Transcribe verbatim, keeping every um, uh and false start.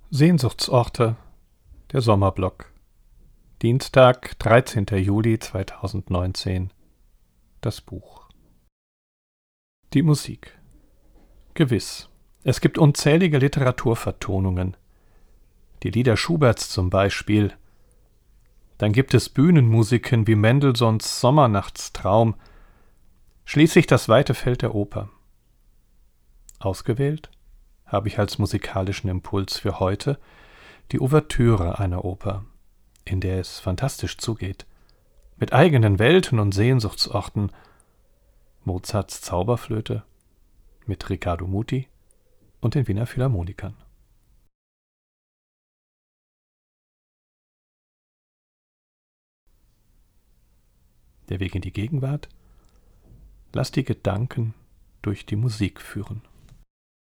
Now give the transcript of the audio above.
Sehnsuchtsorte, der Sommerblock. Dienstag, dreizehnter Juli zweitausendneunzehn. Das Buch. Die Musik. Gewiss, es gibt unzählige Literaturvertonungen. Die Lieder Schuberts zum Beispiel. Dann gibt es Bühnenmusiken wie Mendelssohns Sommernachtstraum. Schließlich das weite Feld der Oper. Ausgewählt habe ich als musikalischen Impuls für heute die Ouvertüre einer Oper, in der es fantastisch zugeht, mit eigenen Welten und Sehnsuchtsorten. Mozarts Zauberflöte mit Riccardo Muti und den Wiener Philharmonikern. Der Weg in die Gegenwart? Lass die Gedanken durch die Musik führen.